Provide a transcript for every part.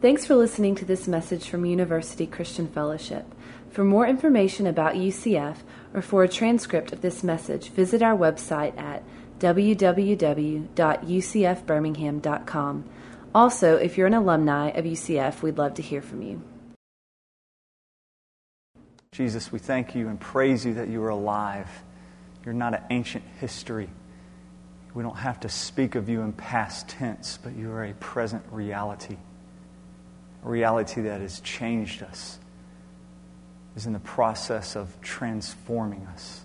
Thanks for listening to this message from University Christian Fellowship. For more information about UCF or for a transcript of this message, visit our website at www.ucfbirmingham.com. Also, if you're an alumni of UCF, we'd love to hear from you. Jesus, we thank you and praise you that you are alive. You're not an ancient history. We don't have to speak of you in past tense, but you are a present reality. A reality that has changed us, is in the process of transforming us.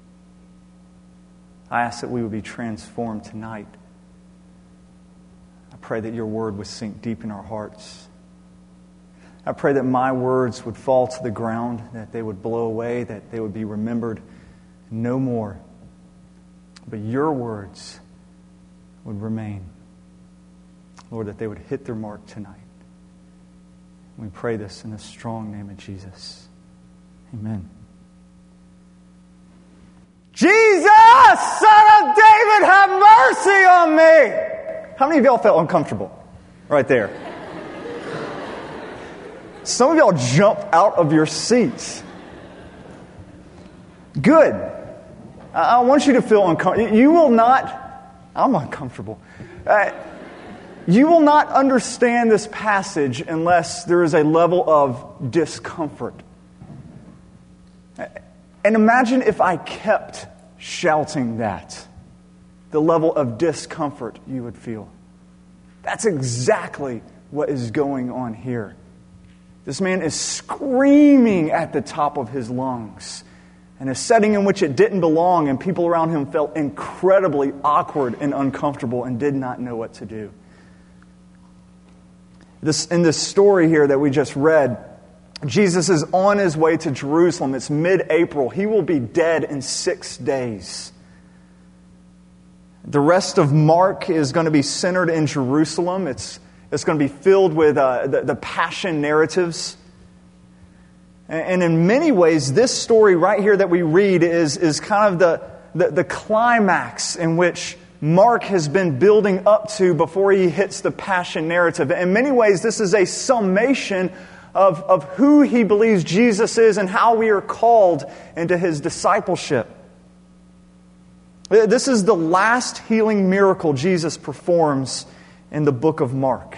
I ask that we would be transformed tonight. I pray that your word would sink deep in our hearts. I pray that my words would fall to the ground, that they would blow away, that they would be remembered no more. But your words would remain. Lord, that they would hit their mark tonight. We pray this in the strong name of Jesus. Amen. Jesus, Son of David, have mercy on me. How many of y'all felt uncomfortable right there? Some of y'all jumped out of your seats. Good. I want you to feel uncomfortable. You will not, I'm uncomfortable. You will not understand this passage unless there is a level of discomfort. And imagine if I kept shouting that, the level of discomfort you would feel. That's exactly what is going on here. This man is screaming at the top of his lungs in a setting in which it didn't belong, and people around him felt incredibly awkward and uncomfortable and did not know what to do. In this story here that we just read, Jesus is on his way to Jerusalem. It's mid-April. He will be dead in 6 days. The rest of Mark is going to be centered in Jerusalem. It's going to be filled with the passion narratives. And in many ways, this story right here that we read is kind of the climax in which Mark has been building up to before he hits the passion narrative. In many ways, this is a summation of who he believes Jesus is and how we are called into his discipleship. This is the last healing miracle Jesus performs in the book of Mark.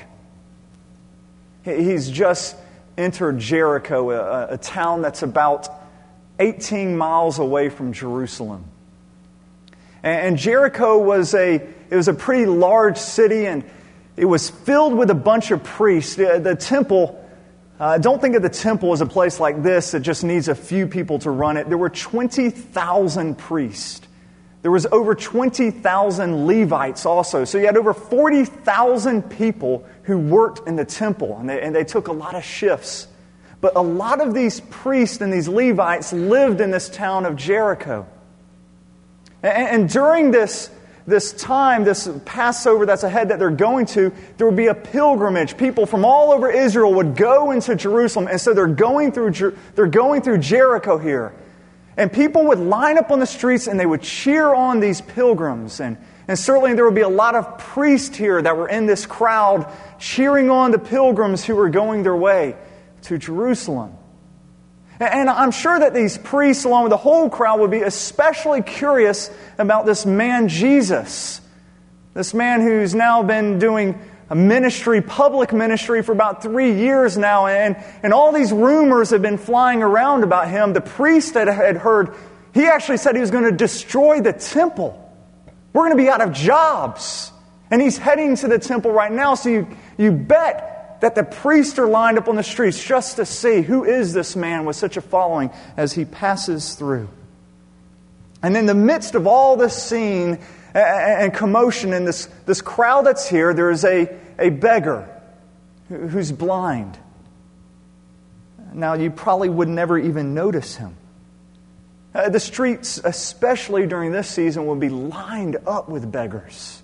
He's just entered Jericho, a town that's about 18 miles away from Jerusalem. And Jericho was a pretty large city, and it was filled with a bunch of priests. The temple, don't think of the temple as a place like this that just needs a few people to run it. There were 20,000 priests. There was over 20,000 Levites also. So you had over 40,000 people who worked in the temple, and they took a lot of shifts. But a lot of these priests and these Levites lived in this town of Jericho. And during this time, this Passover that's ahead that they're going to, there would be a pilgrimage. People from all over Israel would go into Jerusalem. And so they're going through Jericho here. And people would line up on the streets and they would cheer on these pilgrims. And certainly there would be a lot of priests here that were in this crowd cheering on the pilgrims who were going their way to Jerusalem. And I'm sure that these priests, along with the whole crowd, would be especially curious about this man Jesus. This man who's now been doing a ministry, public ministry, for about 3 years now. And all these rumors have been flying around about him. The priest that had heard, he actually said he was going to destroy the temple. We're going to be out of jobs. And he's heading to the temple right now. So you bet that the priests are lined up on the streets just to see who is this man with such a following as he passes through. And in the midst of all this scene and commotion and this crowd that's here, there is a beggar who's blind. Now, you probably would never even notice him. The streets, especially during this season, will be lined up with beggars.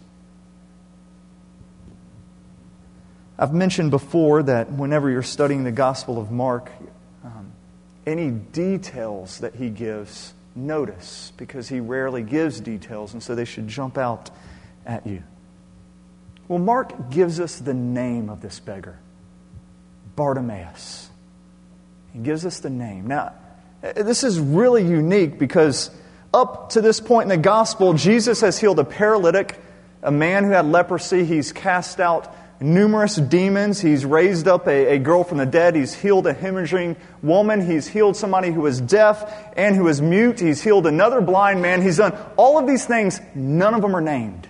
I've mentioned before that whenever you're studying the Gospel of Mark, any details that he gives, notice, because he rarely gives details, and so they should jump out at you. Well, Mark gives us the name of this beggar. Bartimaeus. He gives us the name. Now, this is really unique because up to this point in the gospel, Jesus has healed a paralytic, a man who had leprosy. He's cast out numerous demons. He's raised up a girl from the dead. He's healed a hemorrhaging woman. He's healed somebody who was deaf and who was mute. He's healed another blind man. He's done all of these things. None of them are named.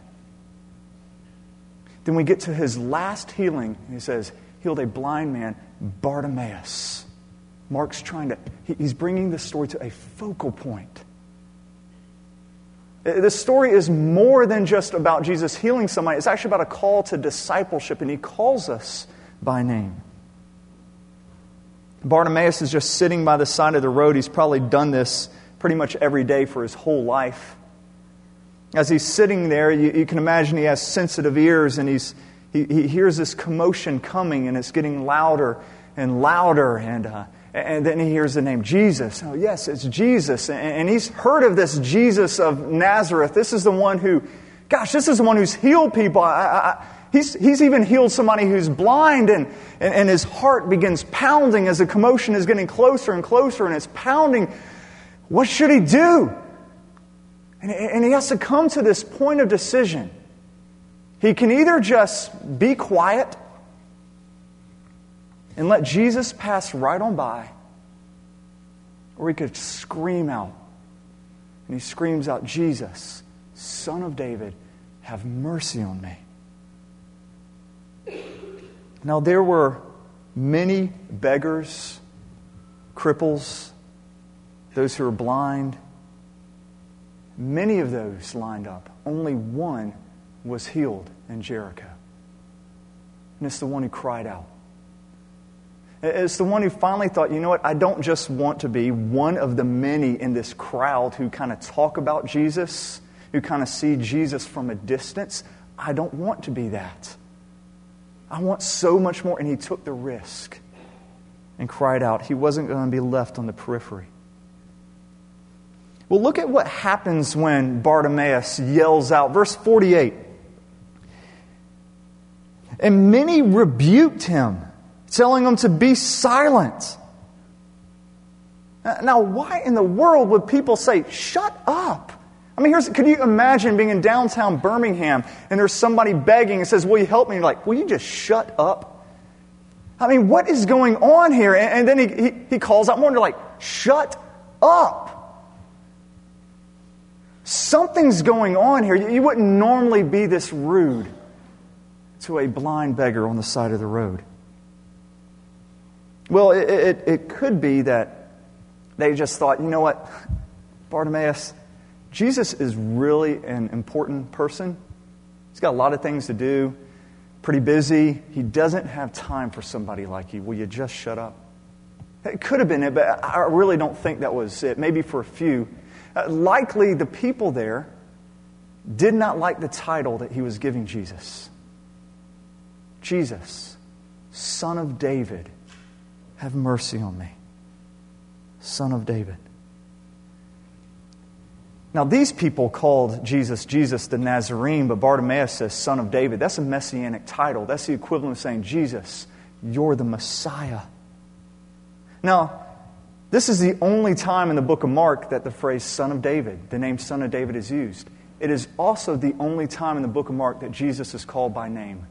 Then we get to his last healing. And he says, healed a blind man, Bartimaeus. Mark's he's bringing this story to a focal point. This story is more than just about Jesus healing somebody. It's actually about a call to discipleship, and he calls us by name. Bartimaeus is just sitting by the side of the road. He's probably done this pretty much every day for his whole life. As he's sitting there, you can imagine he has sensitive ears, and he hears this commotion coming, and it's getting louder and louder, and then he hears the name Jesus. Oh, yes, it's Jesus. And he's heard of this Jesus of Nazareth. This is the one who's healed people. He's even healed somebody who's blind, and his heart begins pounding as the commotion is getting closer and closer, and it's pounding. What should he do? And he has to come to this point of decision. He can either just be quiet and let Jesus pass right on by, or he could scream out. And he screams out, Jesus, Son of David, have mercy on me. Now there were many beggars, cripples, those who were blind. Many of those lined up. Only one was healed in Jericho. And it's the one who cried out. It's the one who finally thought, you know what, I don't just want to be one of the many in this crowd who kind of talk about Jesus, who kind of see Jesus from a distance. I don't want to be that. I want so much more. And he took the risk and cried out. He wasn't going to be left on the periphery. Well, look at what happens when Bartimaeus yells out. Verse 48. And many rebuked him, telling him to be silent. Now, why in the world would people say, shut up? I mean, could you imagine being in downtown Birmingham and there's somebody begging and says, will you help me? And you're like, will you just shut up? I mean, what is going on here? And then he calls out more and they're like, shut up. Something's going on here. You wouldn't normally be this rude to a blind beggar on the side of the road. Well, it could be that they just thought, you know what, Bartimaeus, Jesus is really an important person. He's got a lot of things to do, pretty busy. He doesn't have time for somebody like you. Will you just shut up? It could have been it, but I really don't think that was it. Maybe for a few. Likely the people there did not like the title that he was giving Jesus. Jesus, Son of David, have mercy on me. Son of David. Now these people called Jesus the Nazarene, but Bartimaeus says Son of David. That's a messianic title. That's the equivalent of saying, Jesus, you're the Messiah. Now, this is the only time in the book of Mark that the phrase Son of David, the name Son of David, is used. It is also the only time in the book of Mark that Jesus is called by name.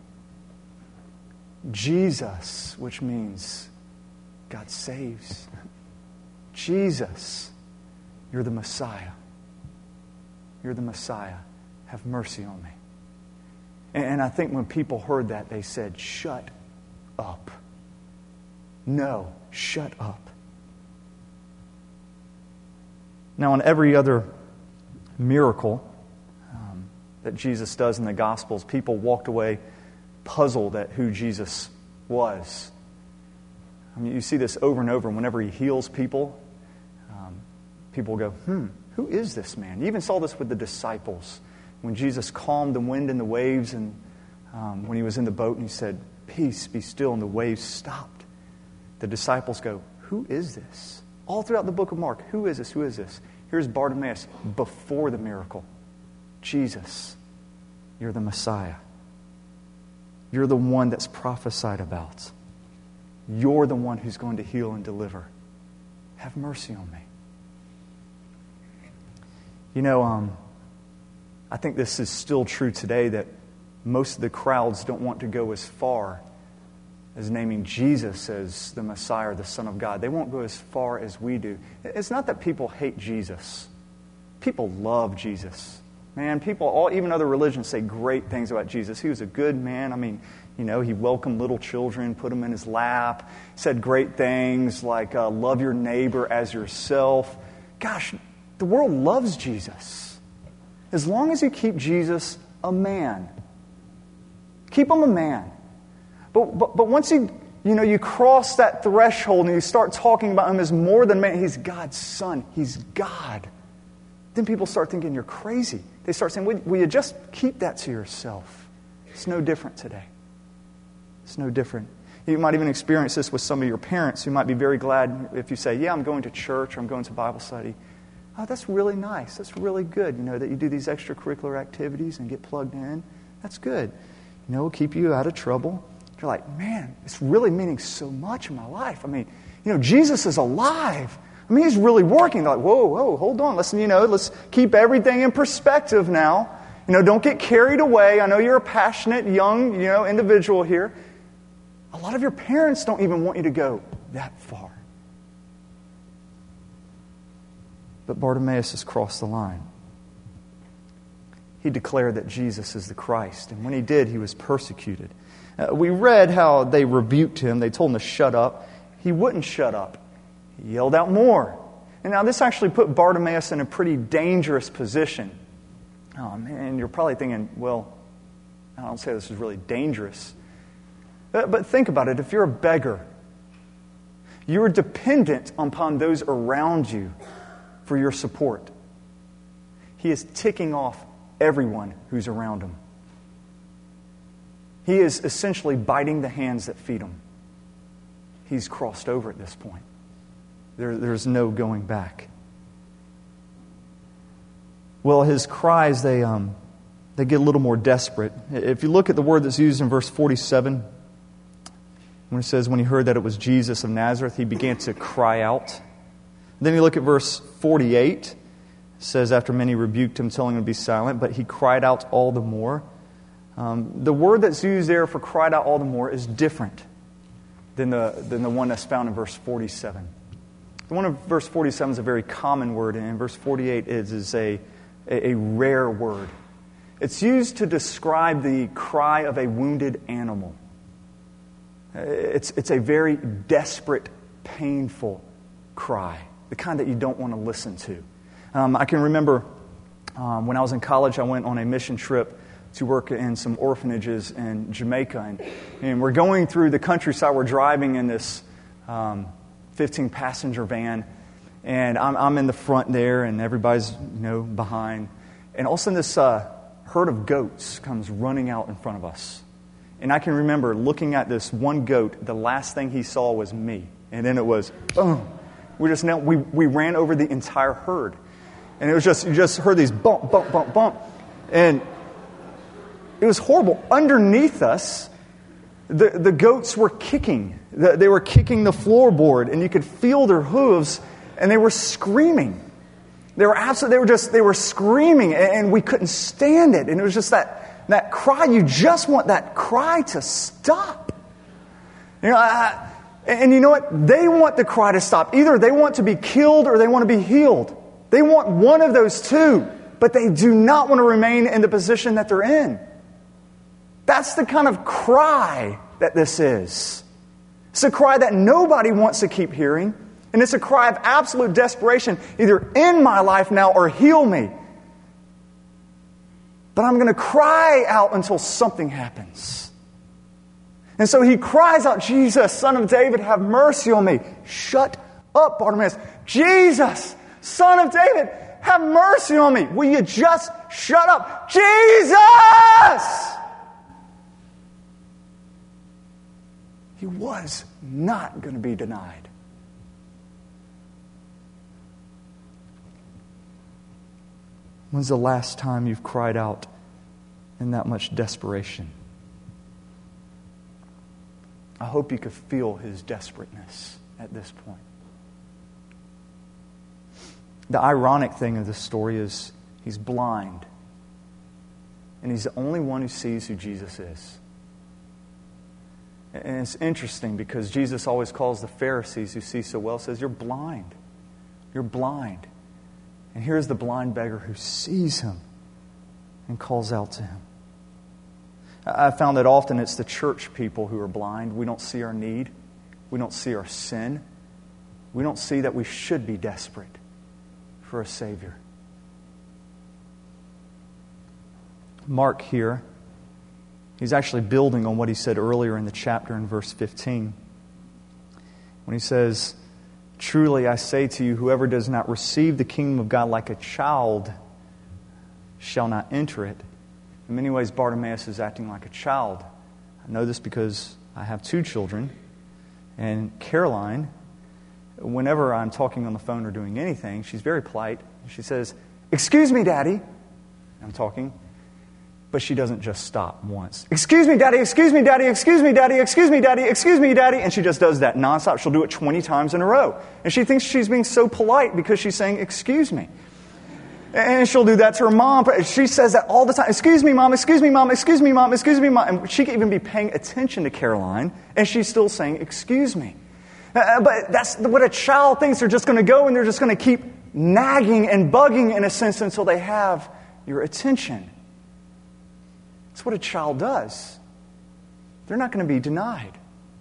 Jesus, which means God saves. Jesus, you're the Messiah. You're the Messiah. Have mercy on me. And I think when people heard that, they said, shut up. No, shut up. Now, in every other miracle that Jesus does in the Gospels, people walked away puzzled at who Jesus was. I mean, you see this over and over. Whenever he heals people, people go, who is this man? You even saw this with the disciples. When Jesus calmed the wind and the waves, and when he was in the boat and he said, peace, be still, and the waves stopped. The disciples go, who is this? All throughout the book of Mark, who is this? Who is this? Here's Bartimaeus before the miracle. Jesus, you're the Messiah. You're the one that's prophesied about. You're the one who's going to heal and deliver. Have mercy on me. You know, I think this is still true today, that most of the crowds don't want to go as far as naming Jesus as the Messiah or the Son of God. They won't go as far as we do. It's not that people hate Jesus. People love Jesus. Man, people, even other religions say great things about Jesus. He was a good man. I mean, you know, he welcomed little children, put them in his lap, said great things like love your neighbor as yourself. Gosh, the world loves Jesus. As long as you keep Jesus a man. Keep him a man. But once you cross that threshold and you start talking about him as more than man, he's God's son. He's God. Then people start thinking you're crazy. They start saying, will you just keep that to yourself? It's no different today. It's no different. You might even experience this with some of your parents who might be very glad if you say, yeah, I'm going to church or I'm going to Bible study. Oh, that's really nice. That's really good, that you do these extracurricular activities and get plugged in. That's good. It'll keep you out of trouble. You're like, man, it's really meaning so much in my life. I mean, Jesus is alive. I mean, he's really working. They're like, whoa, hold on. Listen, let's keep everything in perspective now. Don't get carried away. I know you're a passionate, young, individual here. A lot of your parents don't even want you to go that far. But Bartimaeus has crossed the line. He declared that Jesus is the Christ. And when he did, he was persecuted. We read how they rebuked him. They told him to shut up. He wouldn't shut up. He yelled out more. And now this actually put Bartimaeus in a pretty dangerous position. Oh man, you're probably thinking, well, I don't say this is really dangerous. But think about it. If you're a beggar, you're dependent upon those around you for your support. He is ticking off everyone who's around him. He is essentially biting the hands that feed him. He's crossed over at this point. There's no going back. Well, his cries, they get a little more desperate. If you look at the word that's used in verse 47, when it says, when he heard that it was Jesus of Nazareth, he began to cry out. Then you look at verse 48. It says, after many rebuked him, telling him to be silent, but he cried out all the more. The word that's used there for cried out all the more is different than the one that's found in verse 47. The one in verse 47 is a very common word, and in verse 48 is a rare word. It's used to describe the cry of a wounded animal. It's a very desperate, painful cry, the kind that you don't want to listen to. I can remember when I was in college, I went on a mission trip to work in some orphanages in Jamaica. And we're going through the countryside. We're driving in this 15-passenger van. And I'm in the front there, and everybody's behind. And all of a sudden, this herd of goats comes running out in front of us. And I can remember looking at this one goat. The last thing he saw was me. And then it was, boom. We ran over the entire herd. And it was you just heard these bump, bump, bump, bump. And it was horrible. Underneath us, the goats were kicking. They were kicking the floorboard, and you could feel their hooves, and they were screaming. They were screaming, and we couldn't stand it. And it was just that cry. You just want that cry to stop. And you know what? They want the cry to stop. Either they want to be killed or they want to be healed. They want one of those two, but they do not want to remain in the position that they're in. That's the kind of cry that this is. It's a cry that nobody wants to keep hearing, and it's a cry of absolute desperation, either end my life now or heal me. But I'm going to cry out until something happens. And so he cries out, Jesus, Son of David, have mercy on me. Shut up, Bartimaeus. Jesus, Son of David, have mercy on me. Will you just shut up? Jesus! He was not going to be denied. When's the last time you've cried out in that much desperation? I hope you could feel his desperateness at this point. The ironic thing of this story is he's blind. And he's the only one who sees who Jesus is. And it's interesting because Jesus always calls the Pharisees who see so well, says, you're blind. You're blind. And here's the blind beggar who sees him and calls out to him. I found that often it's the church people who are blind. We don't see our need. We don't see our sin. We don't see that we should be desperate for a Savior. Mark here, he's actually building on what he said earlier in the chapter in verse 15. When he says, truly I say to you, whoever does not receive the kingdom of God like a child shall not enter it. In many ways, Bartimaeus is acting like a child. I know this because I have 2 children. And Caroline, whenever I'm talking on the phone or doing anything, she's very polite. She says, excuse me, Daddy. I'm talking. But she doesn't just stop once. Excuse me, Daddy, excuse me, Daddy, excuse me, Daddy, excuse me, Daddy, excuse me, Daddy. And she just does that nonstop. She'll do it 20 times in a row. And she thinks she's being so polite because she's saying, excuse me. And she'll do that to her mom. She says that all the time. Excuse me, Mom, excuse me, Mom, excuse me, Mom, excuse me, Mom. And she can even be paying attention to Caroline, and she's still saying, excuse me. But that's what a child thinks. They're just going to go and they're just going to keep nagging and bugging in a sense until they have your attention. That's what a child does. They're not going to be denied.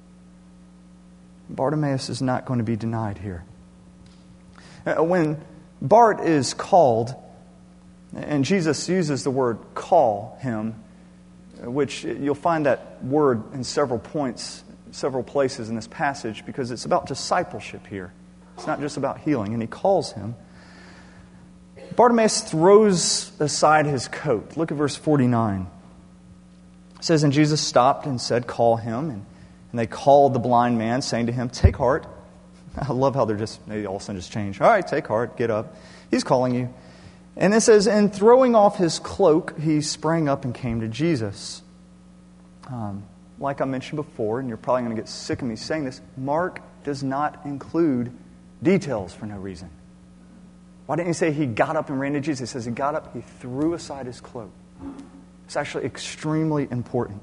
Bartimaeus is not going to be denied here. When Bart is called, and Jesus uses the word call him, which you'll find that word in several points, several places in this passage, because it's about discipleship here. It's not just about healing. And he calls him. Bartimaeus throws aside his coat. Look at verse 49. It says, and Jesus stopped and said, call him. And they called the blind man, saying to him, take heart. I love how they all of a sudden just change. All right, take heart, get up. He's calling you. And it says, and throwing off his cloak, he sprang up and came to Jesus. Like I mentioned before, and you're probably going to get sick of me saying this, Mark does not include details for no reason. Why didn't he say he got up and ran to Jesus? He says he got up, he threw aside his cloak. It's actually extremely important.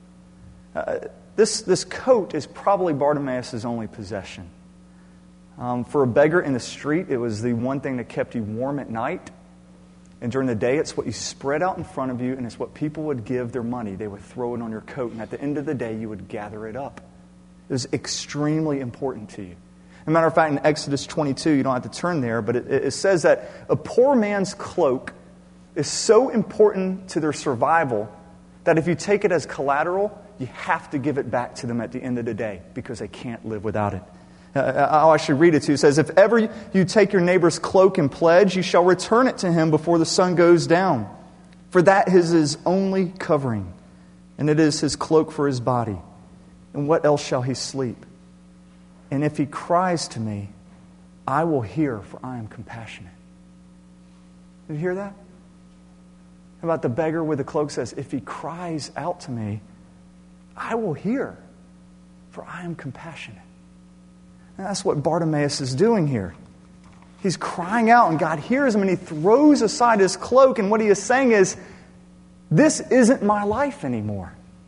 This coat is probably Bartimaeus' only possession. For a beggar in the street, it was the one thing that kept you warm at night. And during the day, it's what you spread out in front of you, and it's what people would give their money. They would throw it on your coat, and at the end of the day, you would gather it up. It was extremely important to you. As a matter of fact, in Exodus 22, you don't have to turn there, but it says that a poor man's cloak is so important to their survival that if you take it as collateral, you have to give it back to them at the end of the day because they can't live without it. I'll actually read it to you. It says, if ever you take your neighbor's cloak and pledge, you shall return it to him before the sun goes down. For that is his only covering, and it is his cloak for his body. And what else shall he sleep? And if he cries to me, I will hear, for I am compassionate. Did you hear that? How about the beggar with the cloak says, if he cries out to me, I will hear, for I am compassionate. And that's what Bartimaeus is doing here. He's crying out, and God hears him, and he throws aside his cloak, and what he is saying is, this isn't my life anymore.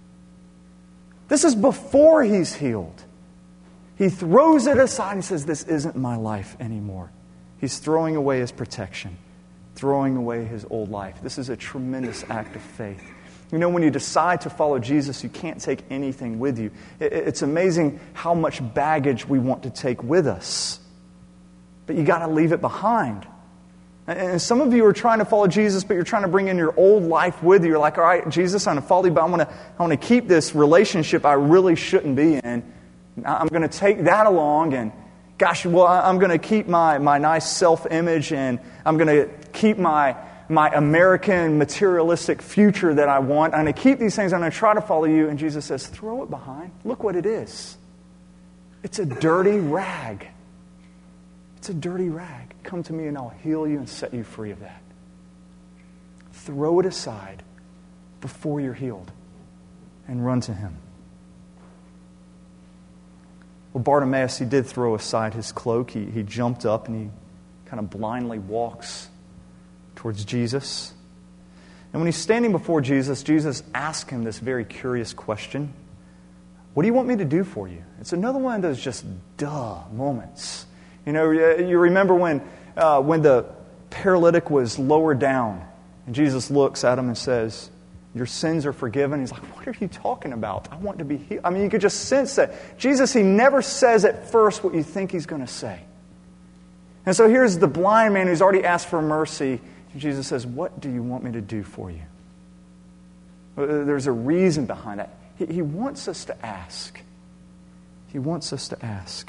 This is before he's healed. He throws it aside and says, this isn't my life anymore. He's throwing away his protection, throwing away his old life. This is a tremendous act of faith. You know, when you decide to follow Jesus, you can't take anything with you. It's amazing how much baggage we want to take with us. But you got to leave it behind. And some of you are trying to follow Jesus, but you're trying to bring in your old life with you. You're like, all right, Jesus, I'm going to follow you, but I want to keep this relationship I really shouldn't be in. I'm going to take that along, and gosh, well, I'm going to keep my nice self-image, and I'm going to keep my American materialistic future that I want. I'm going to keep these things. I'm going to try to follow you. And Jesus says, throw it behind. Look what it is. It's a dirty rag. It's a dirty rag. Come to me and I'll heal you and set you free of that. Throw it aside before you're healed and run to him. Well, Bartimaeus, he did throw aside his cloak. He jumped up and he kind of blindly walks towards Jesus. And when he's standing before Jesus, Jesus asks him this very curious question. What do you want me to do for you? It's another one of those just duh moments. You know, you remember when the paralytic was lowered down and Jesus looks at him and says, your sins are forgiven. He's like, what are you talking about? I want to be healed. I mean, you could just sense that. Jesus, he never says at first what you think he's going to say. And so here's the blind man who's already asked for mercy. And Jesus says, what do you want me to do for you? There's a reason behind that. He wants us to ask. He wants us to ask.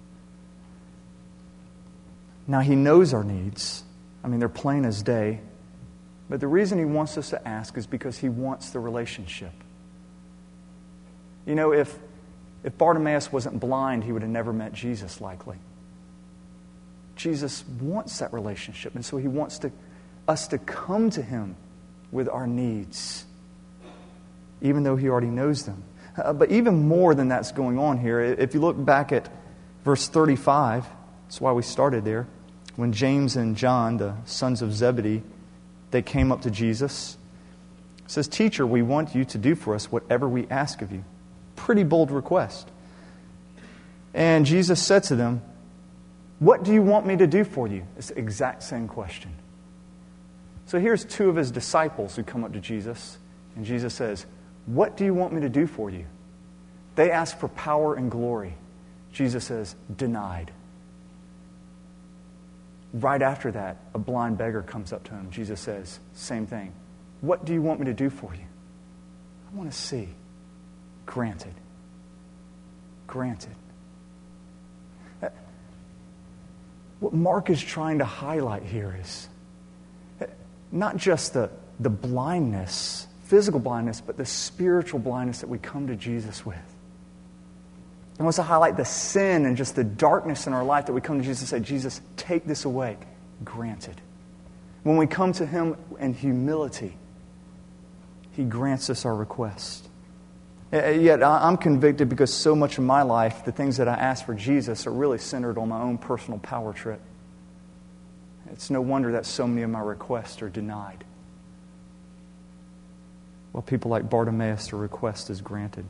Now, he knows our needs. I mean, they're plain as day. But the reason he wants us to ask is because he wants the relationship. You know, if Bartimaeus wasn't blind, he would have never met Jesus, likely. Jesus wants that relationship, and so he wants us to come to him with our needs, even though he already knows them. But even more than that's going on here, if you look back at verse 35, that's why we started there, when James and John, the sons of Zebedee, they came up to Jesus. It says, Teacher, we want you to do for us whatever we ask of you. Pretty bold request. And Jesus said to them, what do you want me to do for you? It's the exact same question. So here's two of his disciples who come up to Jesus. And Jesus says, what do you want me to do for you? They ask for power and glory. Jesus says, denied. Right after that, a blind beggar comes up to him. Jesus says, same thing. What do you want me to do for you? I want to see. Granted. Granted. What Mark is trying to highlight here is not just the blindness, physical blindness, but the spiritual blindness that we come to Jesus with. He wants to highlight the sin and just the darkness in our life that we come to Jesus and say, Jesus, take this away. Granted. When we come to him in humility, he grants us our request. Yet I'm convicted because so much of my life, the things that I ask for Jesus are really centered on my own personal power trip. It's no wonder that so many of my requests are denied. Well, people like Bartimaeus, their request is granted.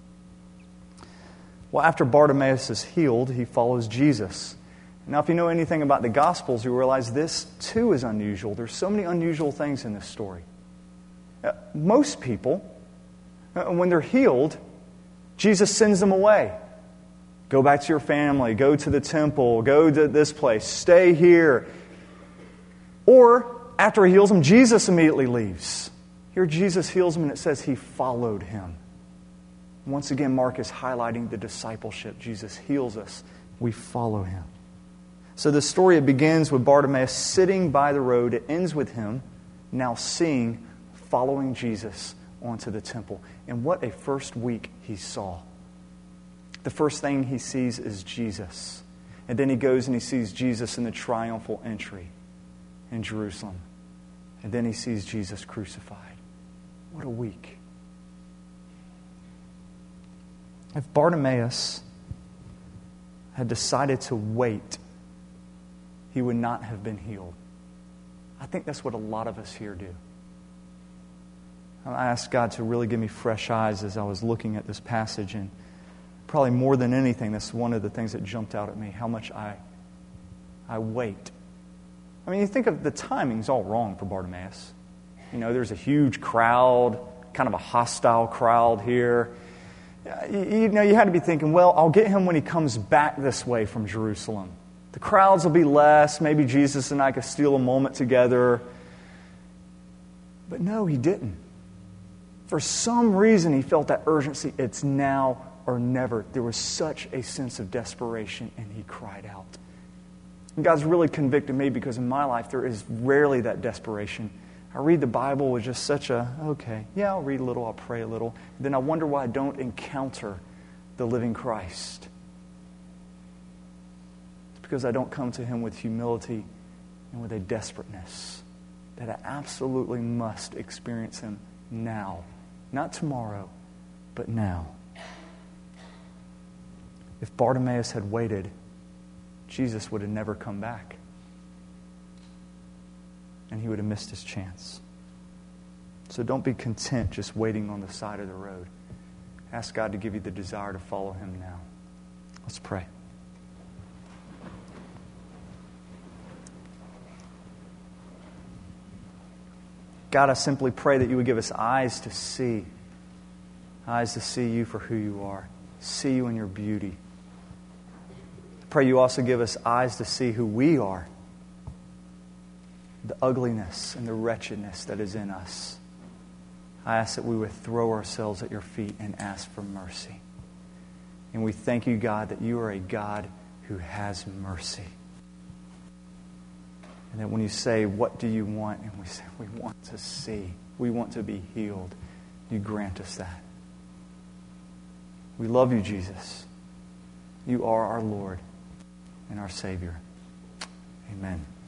Well, after Bartimaeus is healed, he follows Jesus. Now, if you know anything about the Gospels, you realize this too is unusual. There's so many unusual things in this story. Most people, when they're healed, Jesus sends them away. Go back to your family, go to the temple, go to this place, stay here. Or, after he heals them, Jesus immediately leaves. Here Jesus heals them and it says he followed him. Once again, Mark is highlighting the discipleship. Jesus heals us. We follow him. So the story, it begins with Bartimaeus sitting by the road. It ends with him now seeing, following Jesus onto the temple. And what a first week he saw. The first thing he sees is Jesus. And then he goes and he sees Jesus in the triumphal entry in Jerusalem. And then he sees Jesus crucified. What a week. If Bartimaeus had decided to wait, he would not have been healed. I think that's what a lot of us here do. I asked God to really give me fresh eyes as I was looking at this passage, and probably more than anything, that's one of the things that jumped out at me, how much I wait. I mean, you think of the timing's all wrong for Bartimaeus. You know, there's a huge crowd, kind of a hostile crowd here. You know, you had to be thinking, well, I'll get him when he comes back this way from Jerusalem. The crowds will be less. Maybe Jesus and I could steal a moment together. But no, he didn't. For some reason, he felt that urgency. It's now or never. There was such a sense of desperation, and he cried out. And God's really convicted me because in my life, there is rarely that desperation. I read the Bible with just such okay, yeah, I'll read a little, I'll pray a little. Then I wonder why I don't encounter the living Christ. It's because I don't come to him with humility and with a desperateness that I absolutely must experience him now. Not tomorrow, but now. If Bartimaeus had waited, Jesus would have never come back. And he would have missed his chance. So don't be content just waiting on the side of the road. Ask God to give you the desire to follow him now. Let's pray. God, I simply pray that you would give us eyes to see you for who you are, see you in your beauty. I pray you also give us eyes to see who we are, the ugliness and the wretchedness that is in us. I ask that we would throw ourselves at your feet and ask for mercy. And we thank you, God, that you are a God who has mercy. And that when you say, what do you want? And we say, we want to see. We want to be healed. You grant us that. We love you, Jesus. You are our Lord and our Savior. Amen.